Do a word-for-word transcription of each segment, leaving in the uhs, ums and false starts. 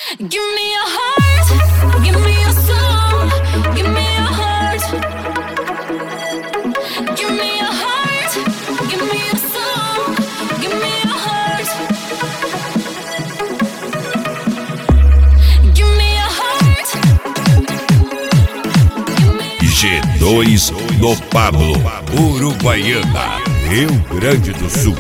Give me your heart, give me your soul, give me your heart. Give me your heart, give me your soul, give me your heart. Give me your heart. G dois do Pablo, Uruguaiana, Rio Grande do Sul.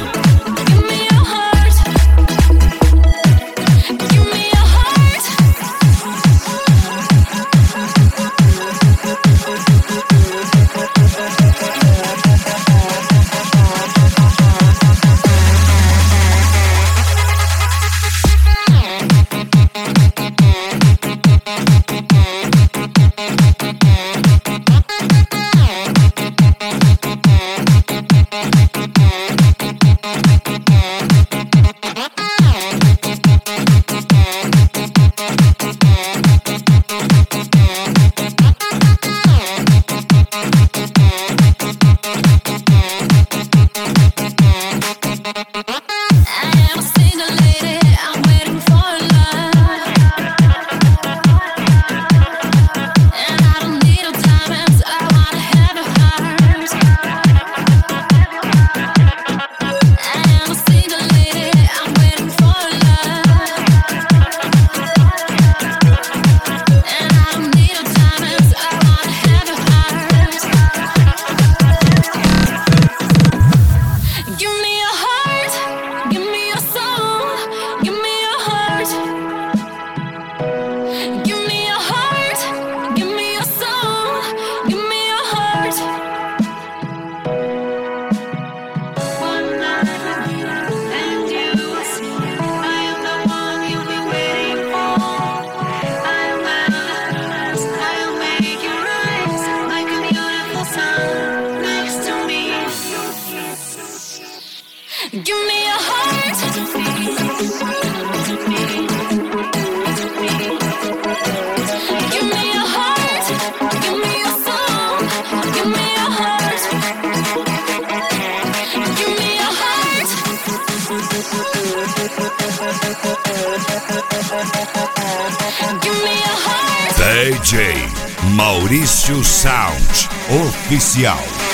Give me your heart. Give me your heart. Give me your soul. Give me your heart. Give me your heart. Give me your heart. D J Maurício Sound Oficial.